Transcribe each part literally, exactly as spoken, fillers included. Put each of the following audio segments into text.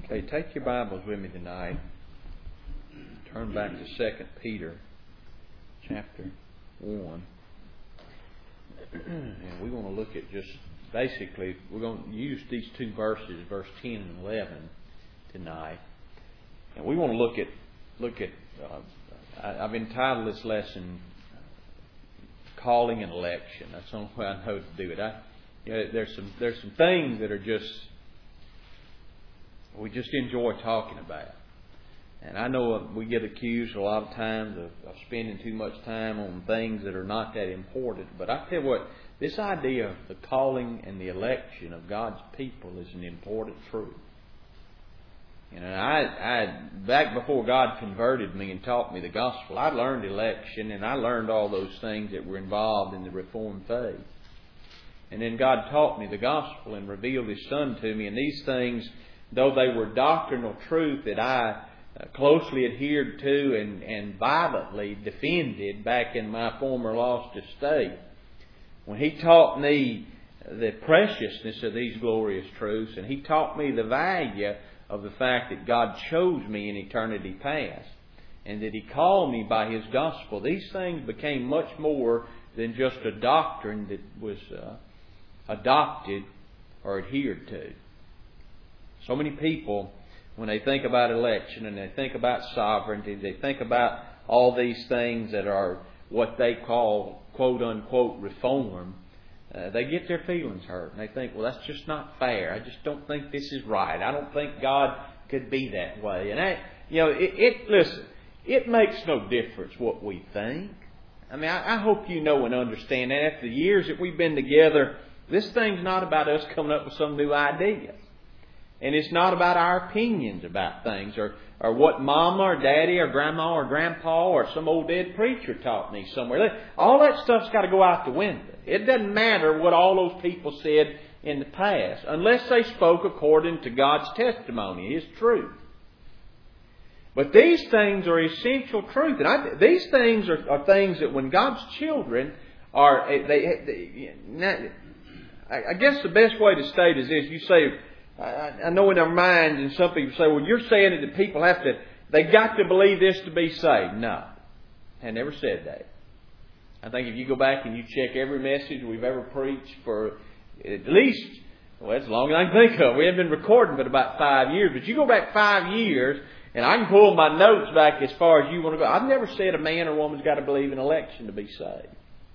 Okay, take your Bibles with me tonight. Turn back to Second Peter chapter one. And we want to look at just basically, we're going to use these two verses, verse ten and eleven, tonight. And we want to look at, look at uh, I, I've entitled this lesson, Calling and Election. That's the only way I know to do it. I, you know, there's some there's some things that are just, we just enjoy talking about. And I know we get accused a lot of times of, of spending too much time on things that are not that important. But I tell you what, this idea of the calling and the election of God's people is an important truth. You know, I, I back before God converted me and taught me the gospel, I learned election and I learned all those things that were involved in the Reformed faith. And then God taught me the gospel and revealed His Son to me. And these things, though they were doctrinal truth that I closely adhered to and, and violently defended back in my former lost estate, when He taught me the preciousness of these glorious truths, and He taught me the value of the fact that God chose me in eternity past, and that He called me by His gospel, these things became much more than just a doctrine that was uh, adopted or adhered to. So many people, when they think about election and they think about sovereignty, they think about all these things that are what they call quote-unquote reform, uh, they get their feelings hurt. And they think, well, that's just not fair. I just don't think this is right. I don't think God could be that way. And, I, you know, it, it listen, it makes no difference what we think. I mean, I, I hope you know and understand that after the years that we've been together, this thing's not about us coming up with some new idea. And it's not about our opinions about things or, or what mama or daddy or grandma or grandpa or some old dead preacher taught me somewhere. All that stuff's got to go out the window. It doesn't matter what all those people said in the past unless they spoke according to God's testimony, His truth. But these things are essential truth. And I, these things are, are things that when God's children are... They, they, I guess the best way to state is this. You say... I know in our minds, and some people say, well, you're saying that people have to, they got to believe this to be saved. No. I never said that. I think if you go back and you check every message we've ever preached for at least, well, as long as I can think of, we haven't been recording but about five years, but you go back five years, and I can pull my notes back as far as you want to go. I've never said a man or woman's got to believe in election to be saved.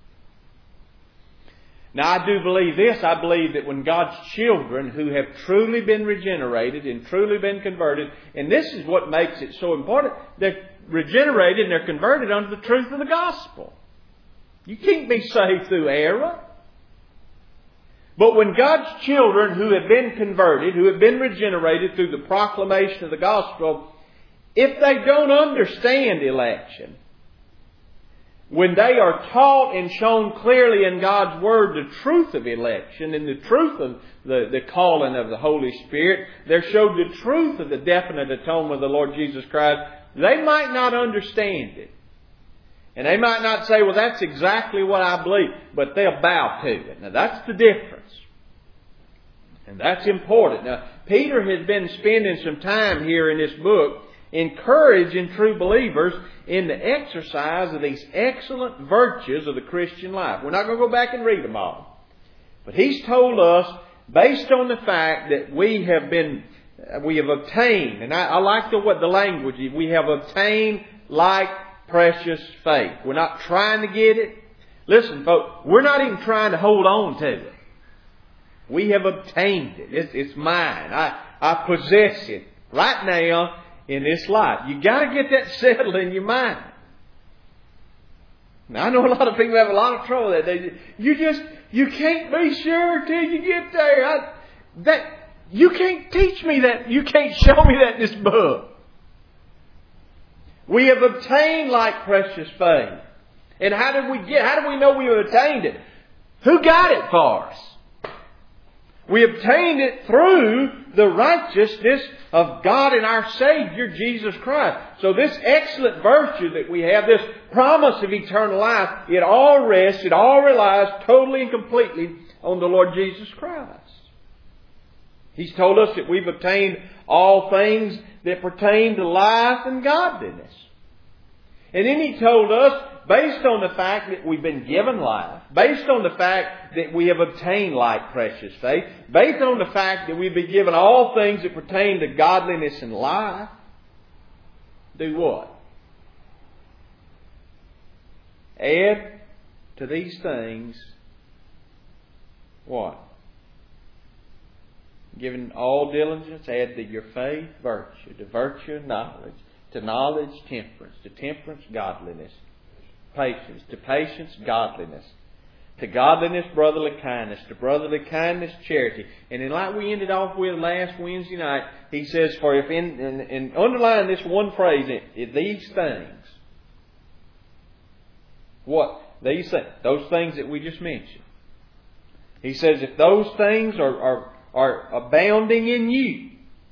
Now, I do believe this. I believe that when God's children who have truly been regenerated and truly been converted, and this is what makes it so important, they're regenerated and they're converted under the truth of the gospel. You can't be saved through error. But when God's children who have been converted, who have been regenerated through the proclamation of the gospel, if they don't understand election, when they are taught and shown clearly in God's Word the truth of election and the truth of the, the calling of the Holy Spirit, they're showed the truth of the definite atonement of the Lord Jesus Christ, they might not understand it. And they might not say, well, that's exactly what I believe, but they'll bow to it. Now, that's the difference. And that's important. Now, Peter has been spending some time here in this book encouraging true believers in the exercise of these excellent virtues of the Christian life. We're not going to go back and read them all. But he's told us, based on the fact that we have been, we have obtained, and I, I like the, what the language is, we have obtained like precious faith. We're not trying to get it. Listen, folks, we're not even trying to hold on to it. We have obtained it. It's, it's mine. I, I possess it right now in this life. You got to get that settled in your mind. Now, I know a lot of people have a lot of trouble with that. They, you just, you can't be sure till you get there. I, that, you can't teach me that. You can't show me that in this book. We have obtained like precious faith. And how did we get, how do we know we have obtained it? Who got it for us? We obtained it through the righteousness of God and our Savior, Jesus Christ. So this excellent virtue that we have, this promise of eternal life, it all rests, it all relies totally and completely on the Lord Jesus Christ. He's told us that we've obtained all things that pertain to life and godliness. And then He told us, based on the fact that we've been given life, based on the fact that we have obtained like precious faith, based on the fact that we've been given all things that pertain to godliness and life, do what? Add to these things what? Given all diligence, add to your faith virtue, to virtue knowledge, to knowledge temperance, to temperance godliness, patience, to patience godliness, to godliness brotherly kindness, to brotherly kindness charity. And then like we ended off with last Wednesday night, he says, for if in, in, in underline this one phrase, in, in these things, what? These things, those things that we just mentioned. He says, if those things are, are, are abounding in you,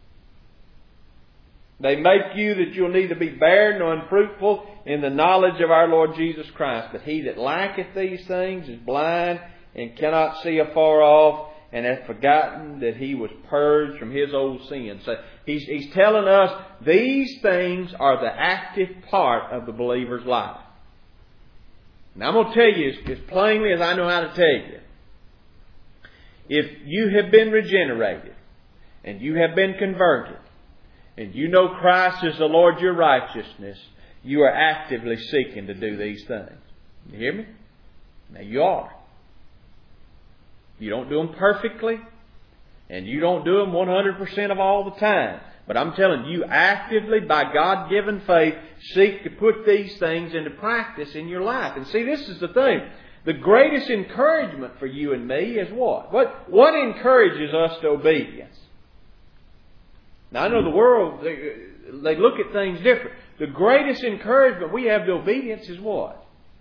they make you that you'll neither be barren nor unfruitful in the knowledge of our Lord Jesus Christ. But he that lacketh these things is blind and cannot see afar off, and hath forgotten that he was purged from his old sins. So he's, he's telling us these things are the active part of the believer's life. Now I'm going to tell you as, as plainly as I know how to tell you. If you have been regenerated and you have been converted and you know Christ is the Lord your righteousness, you are actively seeking to do these things. You hear me? Now you are. You don't do them perfectly and you don't do them one hundred percent of all the time. But I'm telling you, actively, by God-given faith, seek to put these things into practice in your life. And see, this is the thing. The greatest encouragement for you and me is what? What, what encourages us to obedience? Now, I know the world, they, they look at things different. The greatest encouragement we have to obedience is what?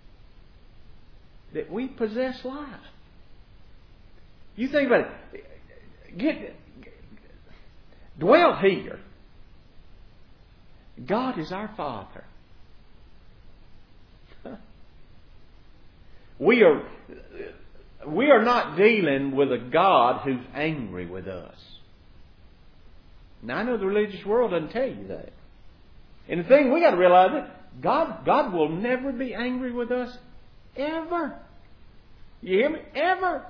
That we possess life. You think about it. Get, dwell here. God is our Father. We are, we are not dealing with a God who's angry with us. Now I know the religious world doesn't tell you that. And the thing we got to realize that God, God will never be angry with us ever. You hear me? Ever.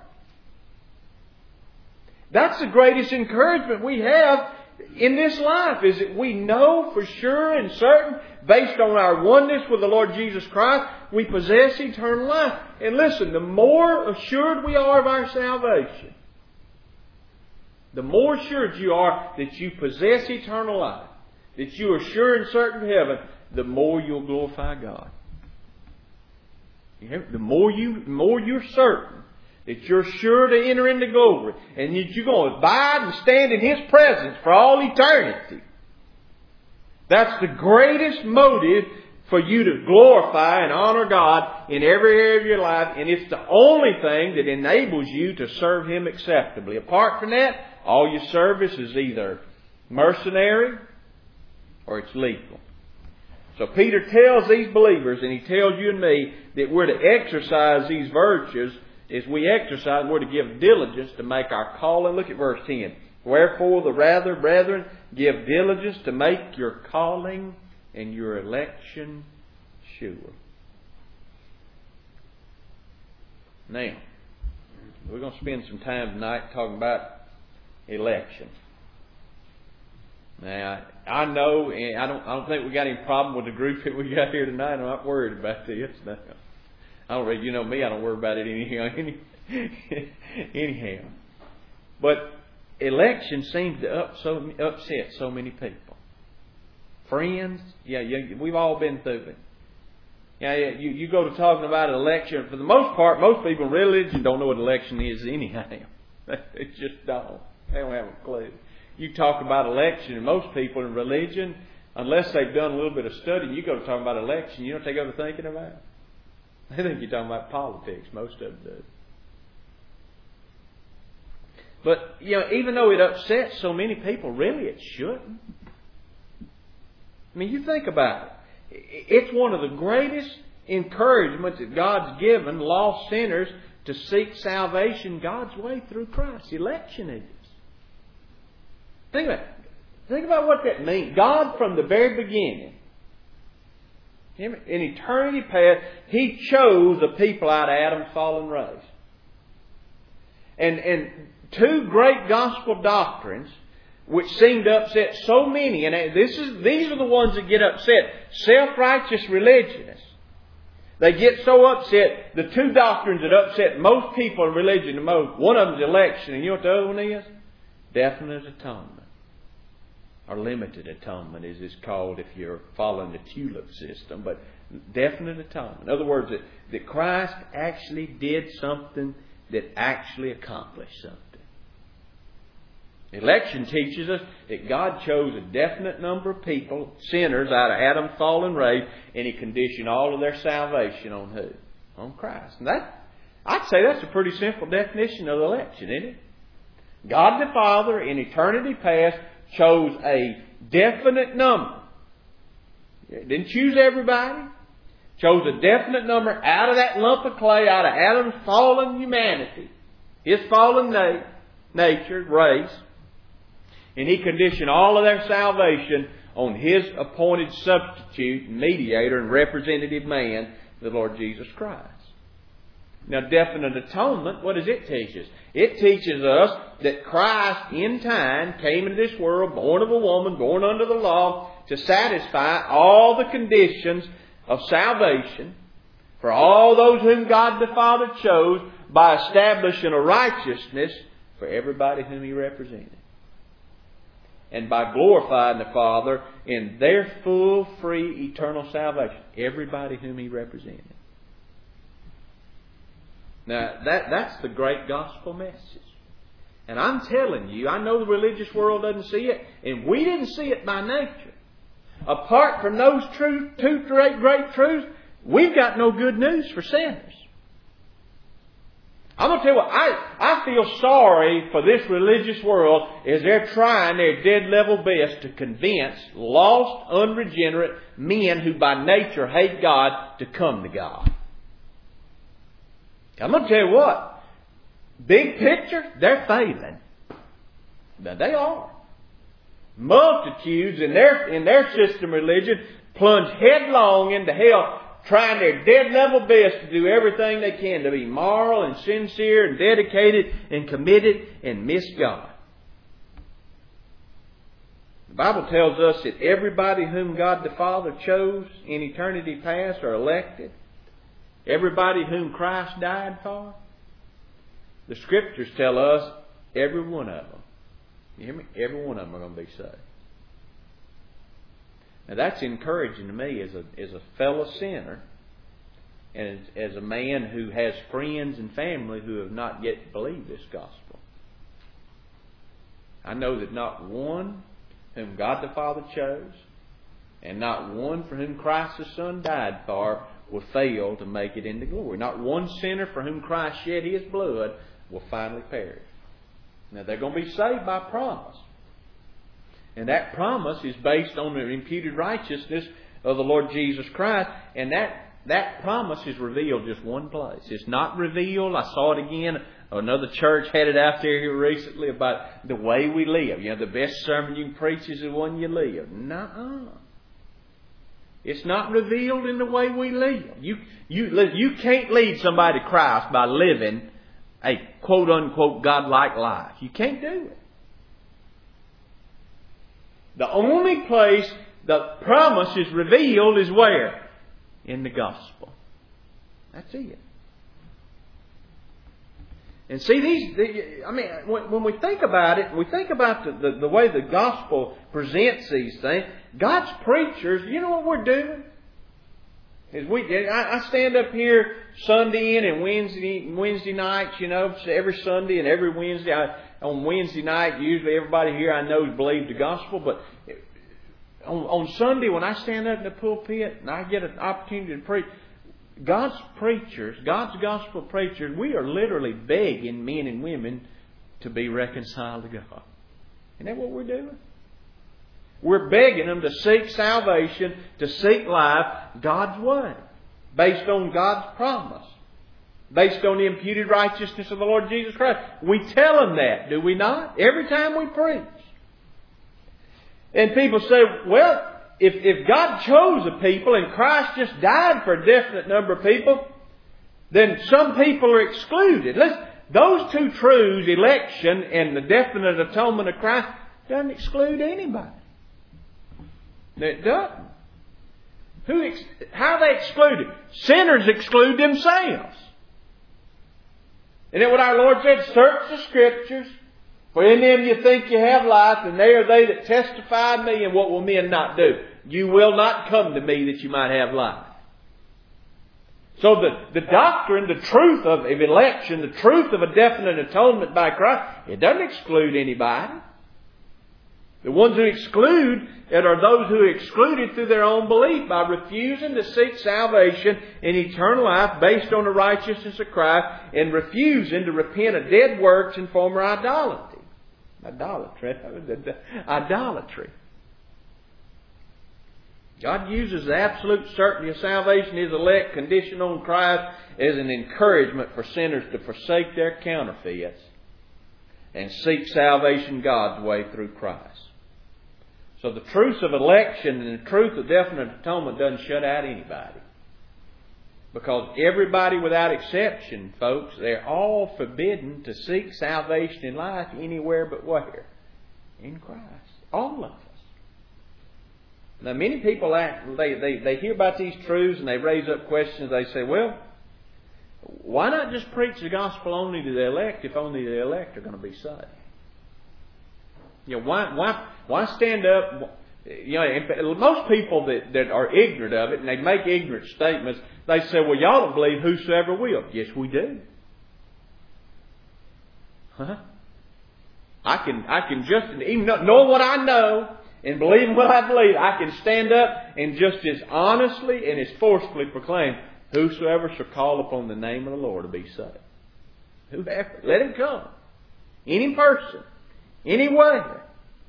That's the greatest encouragement we have in this life, is that we know for sure and certain, based on our oneness with the Lord Jesus Christ, we possess eternal life. And listen, the more assured we are of our salvation, the more assured you are that you possess eternal life, that you are sure and certain of heaven, the more you'll glorify God. You know, the more you, the more you're certain that you're sure to enter into glory, and that you're going to abide and stand in His presence for all eternity. That's the greatest motive for you to glorify and honor God in every area of your life, and it's the only thing that enables you to serve Him acceptably. Apart from that, all your service is either mercenary or it's legal. So Peter tells these believers, and he tells you and me, that we're to exercise these virtues. As we exercise, we're to give diligence to make our calling. Look at verse ten. Wherefore the rather, brethren, give diligence to make your calling and your election sure. Now, we're going to spend some time tonight talking about election. Now, I know, and I don't, I don't think we got any problem with the group that we got here tonight. I'm not worried about this. No. I don't really, you know me, I don't worry about it anyhow. anyhow. But election seems to up so, upset so many people. Friends, yeah, yeah, we've all been through it. Yeah, yeah, you, you go to talking about election. For the most part, most people in religion don't know what election is anyhow. They just don't. They don't have a clue. You talk about election, and most people in religion, unless they've done a little bit of study, you go to talk about election, you know what they go to thinking about? They think you're talking about politics. Most of them do. But, you know, even though it upsets so many people, really it shouldn't. I mean, you think about it. It's one of the greatest encouragements that God's given lost sinners to seek salvation God's way through Christ. Election is. Think about it. Think about what that means. God, from the very beginning, in eternity past, He chose a people out of Adam's fallen race. And, and two great gospel doctrines which seem to upset so many, and this is these are the ones that get upset. Self-righteous religionists. They get so upset. The two doctrines that upset most people in religion the most, one of them is election, and you know what the other one is? Definite atonement. Or limited atonement, as it's called if you're following the tulip system. But definite atonement. In other words, that, that Christ actually did something that actually accomplished something. Election teaches us that God chose a definite number of people, sinners, out of Adam's fallen race, and He conditioned all of their salvation on who? On Christ. And that, I'd say that's a pretty simple definition of election, isn't it? God the Father, in eternity past, chose a definite number. Didn't choose everybody. Chose a definite number out of that lump of clay, out of Adam's fallen humanity, his fallen na- nature, race. And He conditioned all of their salvation on His appointed substitute, mediator, and representative man, the Lord Jesus Christ. Now, definite atonement, what does it teach us? It teaches us that Christ, in time, came into this world, born of a woman, born under the law, to satisfy all the conditions of salvation for all those whom God the Father chose by establishing a righteousness for everybody whom He represented. And by glorifying the Father in their full, free, eternal salvation. Everybody whom He represented. Now, that, that's the great gospel message. And I'm telling you, I know the religious world doesn't see it, and we didn't see it by nature. Apart from those true, two great, great truths, we've got no good news for sinners. I'm going to tell you what, I, I feel sorry for this religious world as they're trying their dead level best to convince lost, unregenerate men who by nature hate God to come to God. I'm going to tell you what, big picture, they're failing. Now they are. Multitudes in their, in their system of religion plunge headlong into hell, trying their dead level best to do everything they can to be moral and sincere and dedicated and committed and miss God. The Bible tells us that everybody whom God the Father chose in eternity past are elected. Everybody whom Christ died for. The Scriptures tell us every one of them. You hear me? Every one of them are going to be saved. Now that's encouraging to me as a as a fellow sinner, and as, as a man who has friends and family who have not yet believed this gospel. I know that not one whom God the Father chose, and not one for whom Christ the Son died for, will fail to make it into glory. Not one sinner for whom Christ shed His blood will finally perish. Now they're going to be saved by promise. And that promise is based on the imputed righteousness of the Lord Jesus Christ. And that, that promise is revealed just one place. It's not revealed. I saw it again. Another church had it out there here recently about the way we live. You know, the best sermon you can preach is the one you live. Nuh-uh. It's not revealed in the way we live. You, you, you can't lead somebody to Christ by living a quote-unquote God-like life. You can't do it. The only place the promise is revealed is where? In the gospel. That's it. And see, these, the, I mean, when, when we think about it, we think about the, the, the way the gospel presents these things, God's preachers, you know what we're doing? Is we, I, I stand up here Sunday in and Wednesday Wednesday nights, you know, every Sunday and every Wednesday. I, on Wednesday night, usually everybody here I know believes the gospel, but on, on Sunday when I stand up in the pulpit and I get an opportunity to preach, God's preachers, God's gospel preachers, we are literally begging men and women to be reconciled to God. Isn't that what we're doing? We're begging them to seek salvation, to seek life God's way, based on God's promise, based on the imputed righteousness of the Lord Jesus Christ. We tell them that, do we not? Every time we preach. And people say, well, if, if God chose a people and Christ just died for a definite number of people, then some people are excluded. Listen, those two truths, election and the definite atonement of Christ, doesn't exclude anybody. It doesn't. Who ex- how are they excluded? Sinners exclude themselves. Isn't that what our Lord said? Search the Scriptures, for in them you think you have life, and they are they that testify of me, and what will men not do? You will not come to me that you might have life. So the, the doctrine, the truth of, of election, the truth of a definite atonement by Christ, it doesn't exclude anybody. The ones who exclude it are those who are excluded through their own belief by refusing to seek salvation and eternal life based on the righteousness of Christ and refusing to repent of dead works and former idolatry. Idolatry. Idolatry. God uses the absolute certainty of salvation, His elect conditioned on Christ, as an encouragement for sinners to forsake their counterfeits and seek salvation God's way through Christ. So the truth of election and the truth of definite atonement doesn't shut out anybody. Because everybody without exception, folks, they're all forbidden to seek salvation in life anywhere but where? In Christ. All of us. Now many people act, they, they, they hear about these truths and they raise up questions. They say, well, why not just preach the gospel only to the elect if only the elect are going to be saved? You know, why, why, why stand up? You know, most people that, that are ignorant of it, and they make ignorant statements, they say, well, y'all don't believe whosoever will. Yes, we do. Huh? I can, I can just, even knowing what I know and believing what I believe, I can stand up and just as honestly and as forcefully proclaim, whosoever shall call upon the name of the Lord to be saved. Whoever. Let him come. Any person. Any way.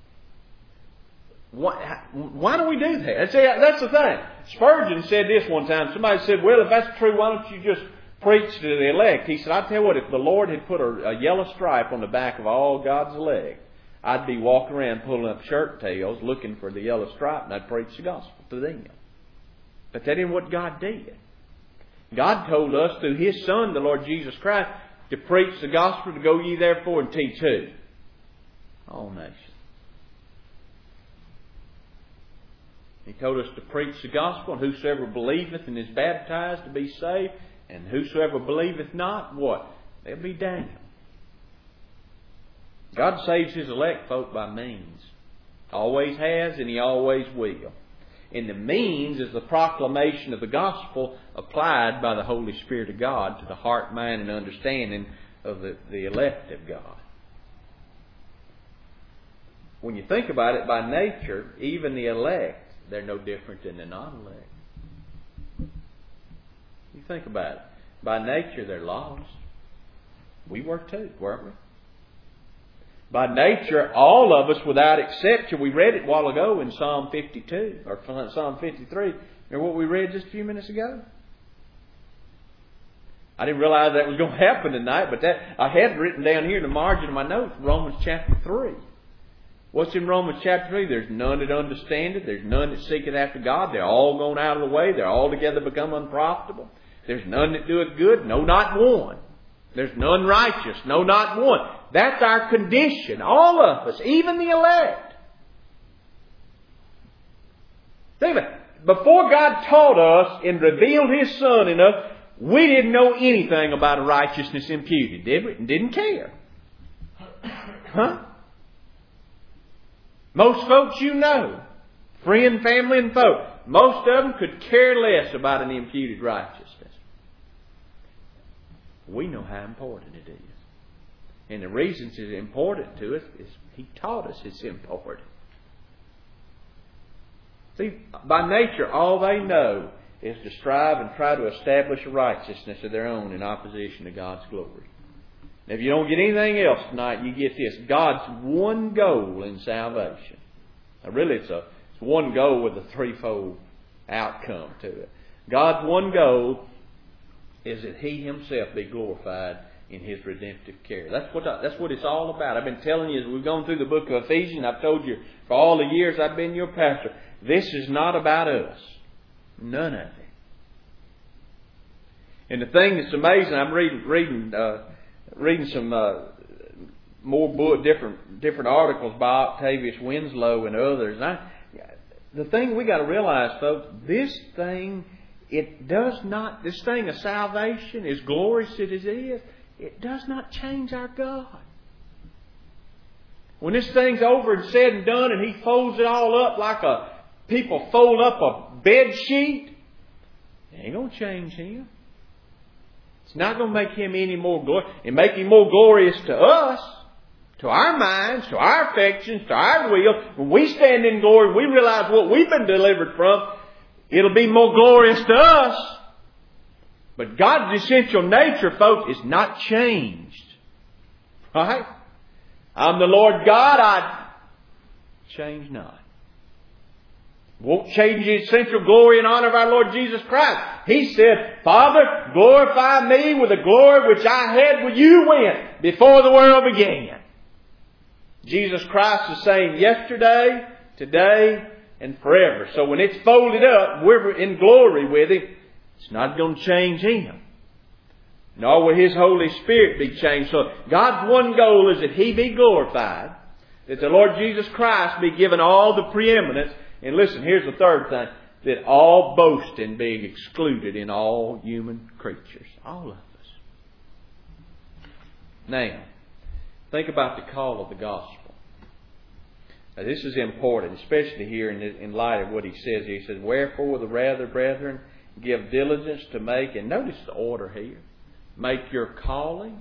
Why, why do we do that? See, that's the thing. Spurgeon said this one time. Somebody said, well, if that's true, why don't you just preach to the elect? He said, I tell you what, if the Lord had put a, a yellow stripe on the back of all God's elect, I'd be walking around pulling up shirt tails looking for the yellow stripe, and I'd preach the gospel to them. But that isn't what God did. God told us through His Son, the Lord Jesus Christ, to preach the gospel, to go ye therefore and teach who? All nations. He told us to preach the gospel, and whosoever believeth and is baptized to be saved, and whosoever believeth not, what? They'll be damned. God saves His elect folk by means. Always has, and He always will. And the means is the proclamation of the gospel applied by the Holy Spirit of God to the heart, mind, and understanding of the, the elect of God. When you think about it, by nature, even the elect, they're no different than the non-elect. You think about it. By nature, they're lost. We were too, weren't we? By nature, all of us, without exception, we read it a while ago in Psalm fifty-two, or Psalm fifty-three. Remember what we read just a few minutes ago? I didn't realize that was going to happen tonight, but that I had written down here in the margin of my notes, Romans chapter three. What's in Romans chapter three? There's none that understand it. There's none that seeketh after God. They're all gone out of the way. They're all together become unprofitable. There's none that doeth good. No, not one. There's none righteous. No, not one. That's our condition. All of us. Even the elect. Think about it. Before God taught us and revealed His Son in us, we didn't know anything about a righteousness imputed, did we? And didn't care. Huh? Most folks you know, friend, family, and folk, most of them could care less about an imputed righteousness. We know how important it is. And the reason it's important to us is He taught us it's important. See, by nature, all they know is to strive and try to establish a righteousness of their own in opposition to God's glory. Now, if you don't get anything else tonight, you get this. God's one goal in salvation. Now, really, it's, a, it's one goal with a threefold outcome to it. God's one goal is that He Himself be glorified in His redemptive care. That's what I, that's what it's all about. I've been telling you as we've gone through the book of Ephesians. I've told you for all the years I've been your pastor. This is not about us. None of it. And the thing that's amazing, I'm reading reading uh, reading some uh, more book, different different articles by Octavius Winslow and others. And I, the thing we got to realize, folks, this thing it does not. This thing of salvation, as glorious as it is, it does not change our God. When this thing's over and said and done, and He folds it all up like a people fold up a bed sheet, it ain't going to change Him. It's not going to make Him any more glorious. It make Him more glorious to us, to our minds, to our affections, to our will. When we stand in glory, we realize what we've been delivered from. It'll be more glorious to us. But God's essential nature, folks, is not changed. Right? I'm the Lord God, I change not. Won't change the essential glory and honor of our Lord Jesus Christ. He said, Father, glorify me with the glory which I had with you when? Before the world began. Jesus Christ is saying yesterday, today, and forever. So when it's folded up, we're in glory with Him. It's not going to change Him. Nor will His Holy Spirit be changed. So God's one goal is that He be glorified. That the Lord Jesus Christ be given all the preeminence. And listen, here's the third thing. That all boasting be excluded in all human creatures. All of us. Now, think about the call of the gospel. Now, this is important, especially here in, in light of what he says. He says, wherefore the rather, brethren, give diligence to make, and notice the order here, make your calling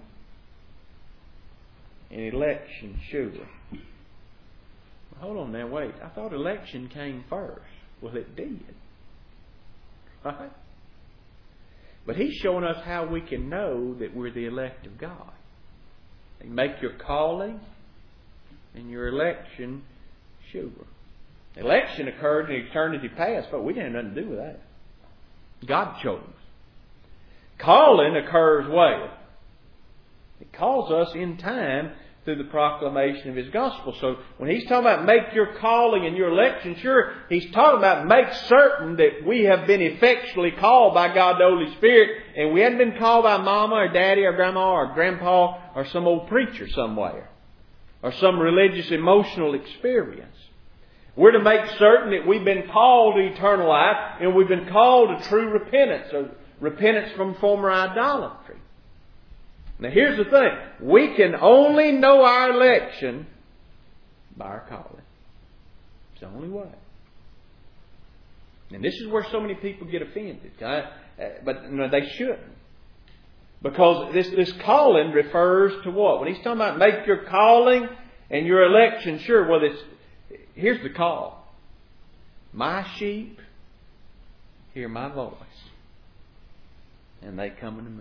and election sure. Hold on now, wait. I thought election came first. Well, it did. Right? But he's showing us how we can know that we're the elect of God. You make your calling and your election sure. Election occurred in eternity past, but we didn't have nothing to do with that. God chose. Calling occurs well. It calls us in time through the proclamation of His gospel. So when He's talking about make your calling and your election sure, He's talking about make certain that we have been effectually called by God the Holy Spirit, and we hadn't been called by mama or daddy or grandma or grandpa or some old preacher somewhere or some religious emotional experience. We're to make certain that we've been called to eternal life, and we've been called to true repentance, or repentance from former idolatry. Now here's the thing. We can only know our election by our calling. It's the only way. And this is where so many people get offended. But no, they shouldn't. Because this, this calling refers to what? When he's talking about make your calling and your election sure, well, it's, here's the call. My sheep hear my voice, and they come unto me.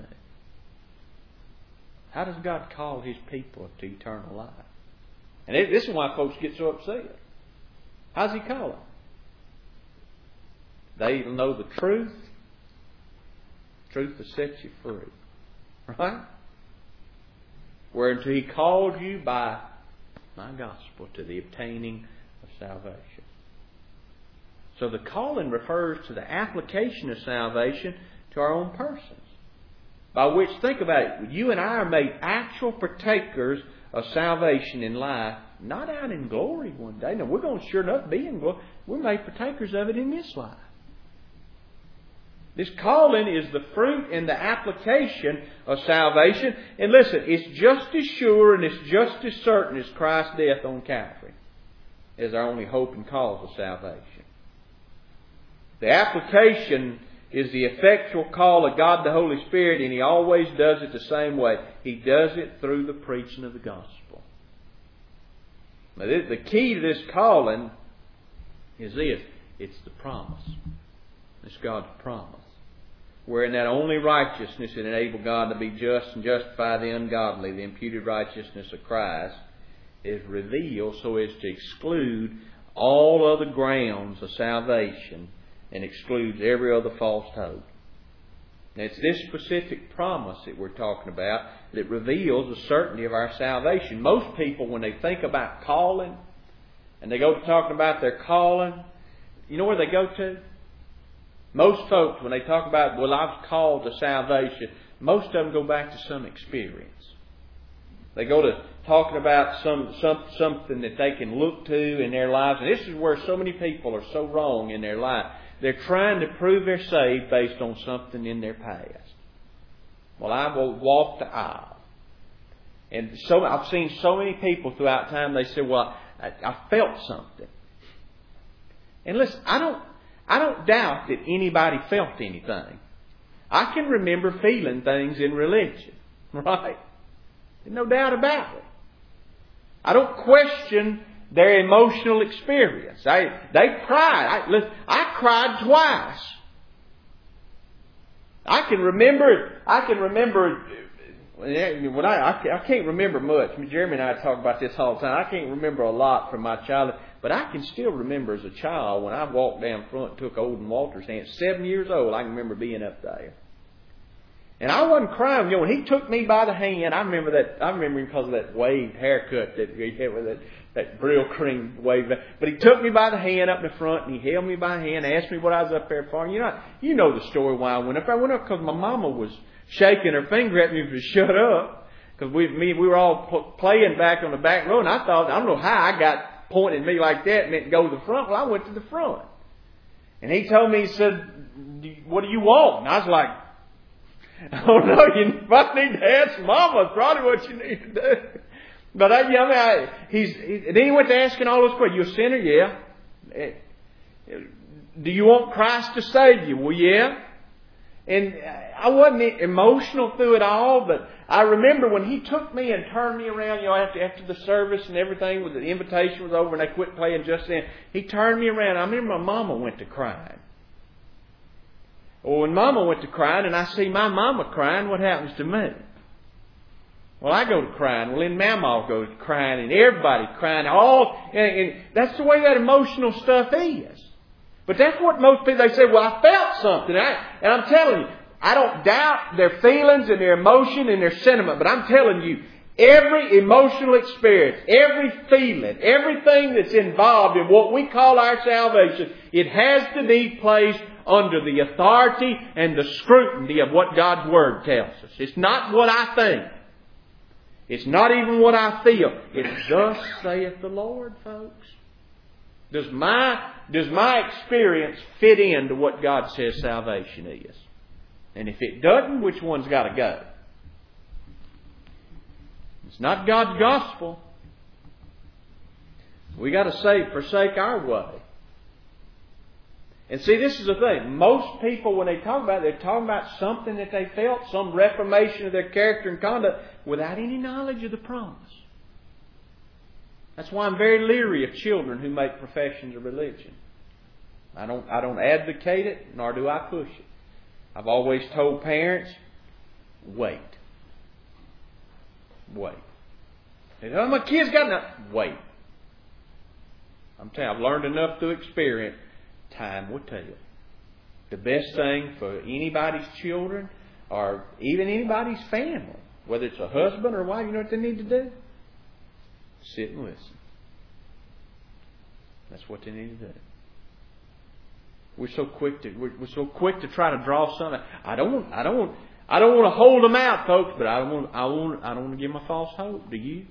How does God call His people to eternal life? And this is why folks get so upset. How's He call them? They know the truth. Truth will set you free. Right? Whereunto He called you by my gospel to the obtaining of salvation. So the calling refers to the application of salvation to our own persons. By which, think about it, you and I are made actual partakers of salvation in life, not out in glory one day. Now, we're going to sure enough be in glory. We're made partakers of it in this life. This calling is the fruit and the application of salvation. And listen, it's just as sure and it's just as certain as Christ's death on Calvary as our only hope and cause of salvation. The application is the effectual call of God the Holy Spirit, and He always does it the same way. He does it through the preaching of the gospel. Now, the key to this calling is this. It's the promise. It's God's promise. Wherein that only righteousness that enables God to be just and justify the ungodly, the imputed righteousness of Christ, is revealed so as to exclude all other grounds of salvation and excludes every other false hope. And it's this specific promise that we're talking about that reveals the certainty of our salvation. Most people, when they think about calling, and they go to talking about their calling, you know where they go to? Most folks, when they talk about, well, I was called to salvation, most of them go back to some experience. They go to talking about some, some something that they can look to in their lives. And this is where so many people are so wrong in their life. They're trying to prove they're saved based on something in their past. Well, I will walk the aisle. And so I've seen so many people throughout time, they say, well, I, I felt something. And listen, I don't, I don't doubt that anybody felt anything. I can remember feeling things in religion. Right? There's no doubt about it. I don't question their emotional experience. I, they cried. I, listen, I cried twice. I can remember. I can remember when I, I I can't remember much. Jeremy and I talk about this all the time. I can't remember a lot from my childhood, but I can still remember as a child when I walked down front and took Olden Walter's hand. Seven years old, I can remember being up there. And I wasn't crying. You know, when he took me by the hand, I remember that. I remember him because of that waved haircut that he had with that, that brill cream wave. But he took me by the hand up in the front, and he held me by the hand, asked me what I was up there for. And you know, you know the story why I went up. I went up because my mama was shaking her finger at me to shut up. Because we, me, we were all pl- playing back on the back row, and I thought, I don't know how I got pointing at me like that and meant to go to the front. Well, I went to the front. And he told me, he said, what do you want? And I was like, oh no, you might need to ask Mama. It's probably what you need to do. But I, you know, I, he's, he, then he went to asking all those questions. You a sinner? Yeah. Do you want Christ to save you? Well, yeah. And I wasn't emotional through it all, but I remember when he took me and turned me around, you know, after, after the service and everything, when the invitation was over and they quit playing just then, he turned me around. I remember my mama went to crying. Well, when Mama went to crying and I see my mama crying, what happens to me? Well, I go to crying. Well, then Mama goes to crying and everybody crying. All and, and that's the way that emotional stuff is. But that's what most people, they say, well, I felt something. I, and I'm telling you, I don't doubt their feelings and their emotion and their sentiment. But I'm telling you, every emotional experience, every feeling, everything that's involved in what we call our salvation, it has to be placed under the authority and the scrutiny of what God's Word tells us. It's not what I think. It's not even what I feel. It's thus saith the Lord, folks. Does my, does my experience fit into what God says salvation is? And if it doesn't, which one's got to go? It's not God's gospel. We got to say, forsake our way. And see, this is the thing. Most people, when they talk about it, they're talking about something that they felt, some reformation of their character and conduct, without any knowledge of the promise. That's why I'm very leery of children who make professions of religion. I don't, I don't advocate it, nor do I push it. I've always told parents, wait. Wait. They say, oh, my kid's got enough. Wait. I'm telling you, I've learned enough through experience. Time will tell. The best thing for anybody's children or even anybody's family, whether it's a husband or wife, you know what they need to do? Sit and listen. That's what they need to do. We're so quick to we're, we're so quick to try to draw something. I don't want I don't want I don't want to hold them out, folks, but I don't want I want I don't want to give them a false hope. Do you?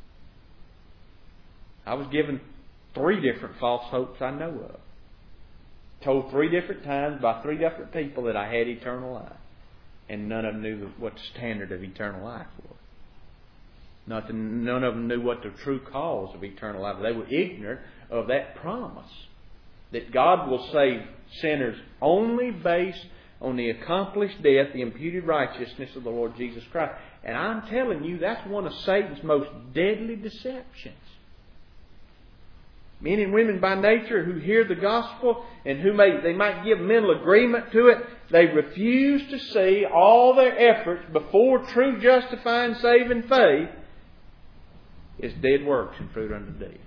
I was given three different false hopes I know of. Told three different times by three different people that I had eternal life. And none of them knew what the standard of eternal life was. Not the, none of them knew what the true cause of eternal life was. They were ignorant of that promise. That God will save sinners only based on the accomplished death, the imputed righteousness of the Lord Jesus Christ. And I'm telling you, that's one of Satan's most deadly deceptions. Men and women by nature who hear the gospel and who may they might give mental agreement to it, they refuse to see all their efforts before true justifying saving faith is dead works and fruit unto death.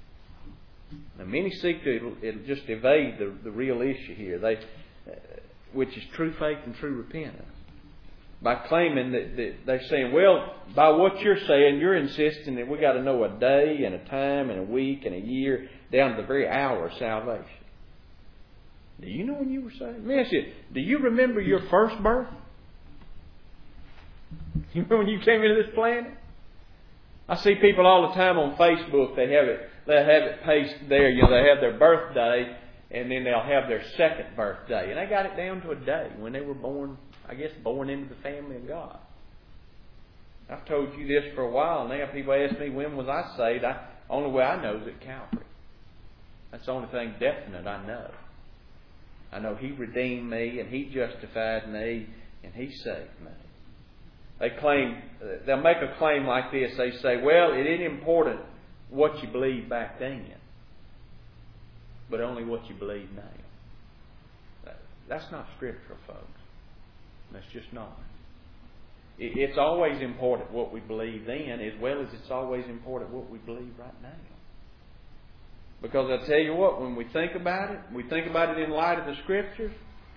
Now many seek to it'll, it'll just evade the, the real issue here. They which is true faith and true repentance. By claiming that, that they're saying, well, by what you're saying, you're insisting that we got to know a day and a time and a week and a year down to the very hour of salvation. Do you know when you were saved? Let me ask you, do you remember your first birth? You remember when you came into this planet? I see people all the time on Facebook, they have it, they have it pasted there, you know, they have their birthday and then they'll have their second birthday. And they got it down to a day when they were born, I guess, born into the family of God. I've told you this for a while now. People ask me, when was I saved? The only way I know is at Calvary. That's the only thing definite I know. I know He redeemed me and He justified me and He saved me. They claim, they'll make a claim like this. They say, well, it isn't important what you believed back then, but only what you believe now. That's not scriptural, folks. That's just not. It's always important what we believe then, as well as it's always important what we believe right now. Because I tell you what, when we think about it, we think about it in light of the Scriptures,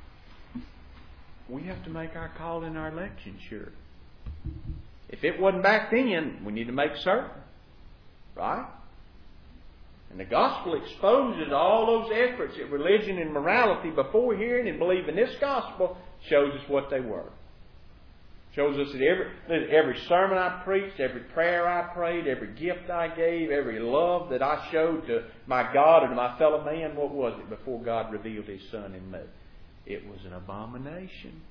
we have to make our call and our election sure. If it wasn't back then, we need to make certain. Right? And the gospel exposes all those efforts at religion and morality before hearing and believing this gospel shows us what they were. Shows us that every, every sermon I preached, every prayer I prayed, every gift I gave, every love that I showed to my God and to my fellow man, what was it before God revealed His Son in me? It was an abomination.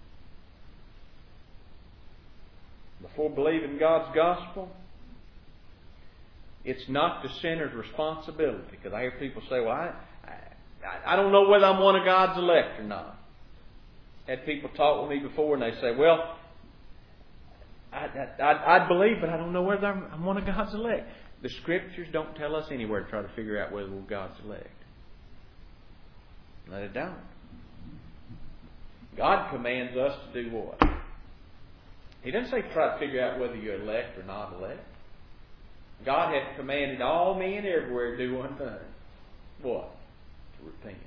Before believing God's gospel, it's not the sinner's responsibility. Because I hear people say, well, I, I, I don't know whether I'm one of God's elect or not. I had people talk with me before and they say, well, I, I, I'd believe, but I don't know whether I'm, I'm one of God's elect. The Scriptures don't tell us anywhere to try to figure out whether we're God's elect. Let it down. God commands us to do what? He doesn't say try to figure out whether you're elect or not elect. God hath commanded all men everywhere to do one thing. What? To repent.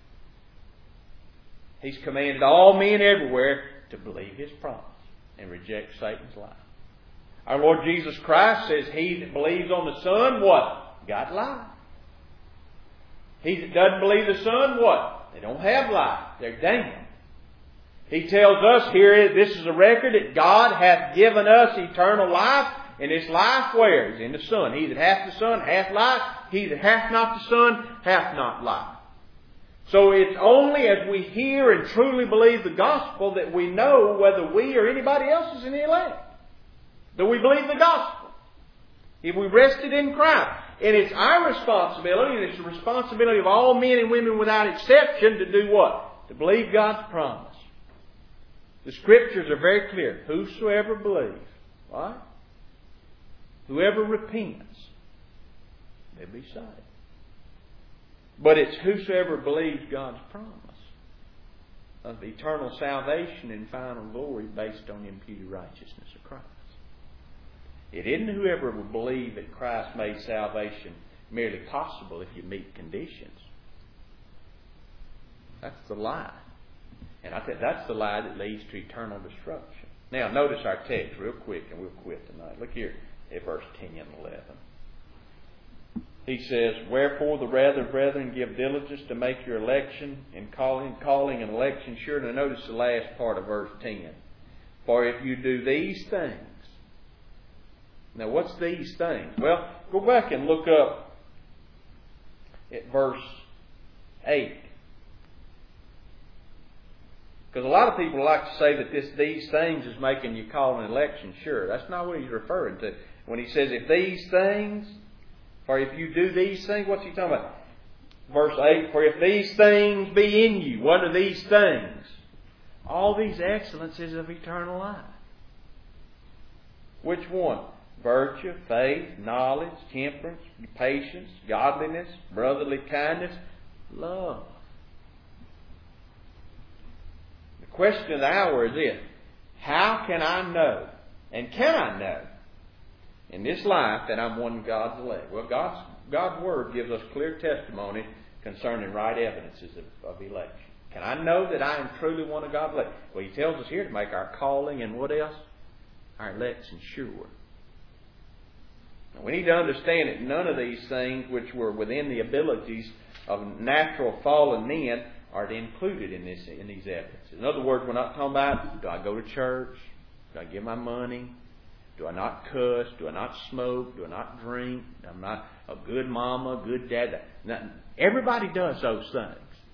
He's commanded all men everywhere to believe His promise and reject Satan's lie. Our Lord Jesus Christ says, he that believes on the Son, what? Got life. He that doesn't believe the Son, what? They don't have life. They're damned. He tells us here, this is a record that God hath given us eternal life, and this life where? Is in the Son. He that hath the Son hath life. He that hath not the Son hath not life. So it's only as we hear and truly believe the gospel that we know whether we or anybody else is in the elect. Do we believe the gospel? If we rested in Christ. And it's our responsibility, and it's the responsibility of all men and women without exception to do what? To believe God's promise. The Scriptures are very clear. Whosoever believes, right? Whoever repents, they'll be saved. But it's whosoever believes God's promise of eternal salvation and final glory based on the imputed righteousness of Christ. It isn't whoever will believe that Christ made salvation merely possible if you meet conditions. That's the lie. And I think that's the lie that leads to eternal destruction. Now, notice our text real quick, and we'll quit tonight. Look here at verse ten and eleven. He says, wherefore the rather, brethren, give diligence to make your election and calling, calling and election sure. Now notice the last part of verse ten. For if you do these things. Now what's these things? Well, go back and look up at verse eight. Because a lot of people like to say that this these things is making you call an election sure. That's not what he's referring to. When he says, if these things, or if you do these things, what's he talking about? Verse eight, for if these things be in you, what are these things? All these excellences of eternal life. Which one? Virtue, faith, knowledge, temperance, patience, godliness, brotherly kindness, love. The question of the hour is this. How can I know, and can I know, in this life that I'm one of God's elect? Well, God's, God's Word gives us clear testimony concerning right evidences of, of election. Can I know that I am truly one of God's elect? Well, He tells us here to make our calling and what else? Our election sure. Now, we need to understand that none of these things which were within the abilities of natural fallen men are included in this in these evidences. In other words, we're not talking about, do I go to church? Do I give my money? Do I not cuss? Do I not smoke? Do I not drink? I'm not a good mama, good dad. Now, everybody does those things.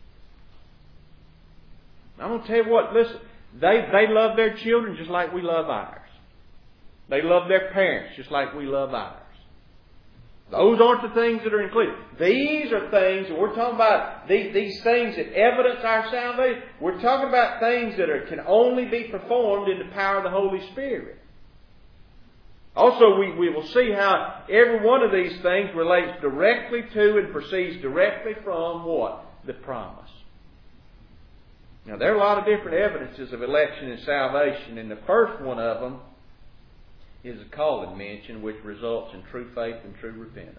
I'm going to tell you what, listen, they, they love their children just like we love ours. They love their parents just like we love ours. Those aren't the things that are included. These are things that we're talking about, these, these things that evidence our salvation. We're talking about things that are, can only be performed in the power of the Holy Spirit. Also, we, we will see how every one of these things relates directly to and proceeds directly from what? The promise. Now, there are a lot of different evidences of election and salvation, and the first one of them is a calling mention, which results in true faith and true repentance.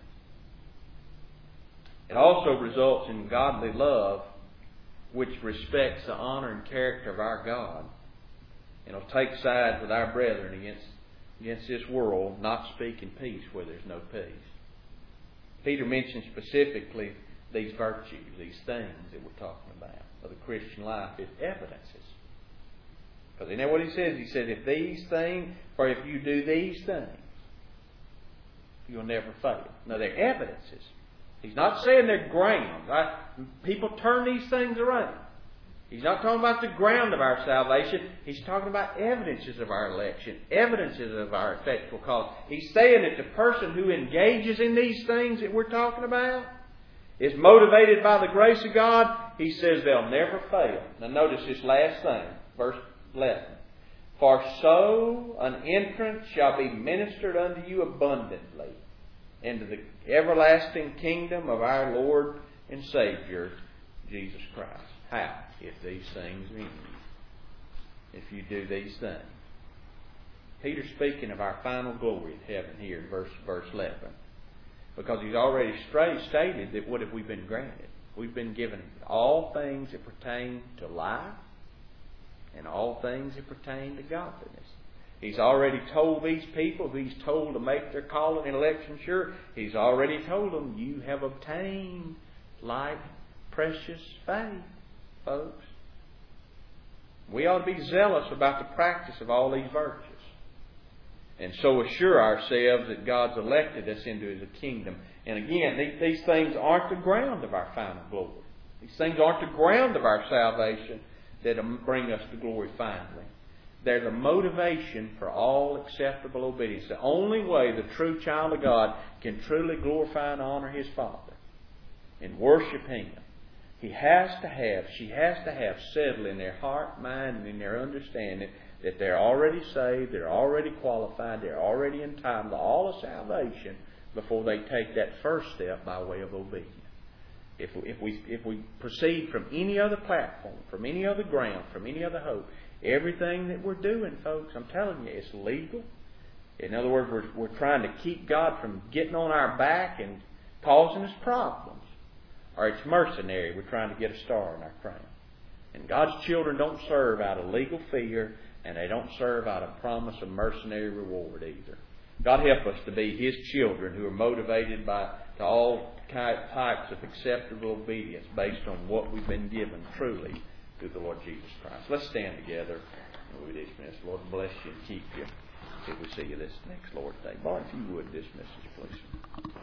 It also results in godly love, which respects the honor and character of our God, and will take sides with our brethren against, against this world, not speaking peace where there's no peace. Peter mentions specifically these virtues, these things that we're talking about of the Christian life as evidences. Because you know what he says? He says, if these things, or if you do these things, you'll never fail. Now, they're evidences. He's not saying they're ground. Right? People turn these things around. He's not talking about the ground of our salvation. He's talking about evidences of our election, evidences of our effectual call. He's saying that the person who engages in these things that we're talking about is motivated by the grace of God. He says they'll never fail. Now, notice this last thing, verse eleven. For so an entrance shall be ministered unto you abundantly into the everlasting kingdom of our Lord and Savior, Jesus Christ. How? If these things are in you. If you do these things. Peter's speaking of our final glory in heaven here in verse, verse eleven. Because he's already straight stated that what have we been granted? We've been given all things that pertain to life and all things that pertain to godliness. He's already told these people, who he's told to make their calling and election sure, he's already told them, you have obtained like precious faith, folks. We ought to be zealous about the practice of all these virtues. And so assure ourselves that God's elected us into His kingdom. And again, these, these things aren't the ground of our final glory. These things aren't the ground of our salvation that bring us to glory finally. They're the motivation for all acceptable obedience. The only way the true child of God can truly glorify and honor his Father and worship Him, he has to have, she has to have settled in their heart, mind, and in their understanding that they're already saved, they're already qualified, they're already entitled to all of salvation before they take that first step by way of obedience. If, if we if we proceed from any other platform, from any other ground, from any other hope, everything that we're doing, folks, I'm telling you, it's legal. In other words, we're, we're trying to keep God from getting on our back and causing us problems. Or it's mercenary. We're trying to get a star in our crown. And God's children don't serve out of legal fear, and they don't serve out of promise of mercenary reward either. God help us to be His children who are motivated by to all types of acceptable obedience based on what we've been given truly through the Lord Jesus Christ. Let's stand together and we dismiss. Lord bless you and keep you. Till we see you this next Lord's Day. Boy, if you would dismiss us, please.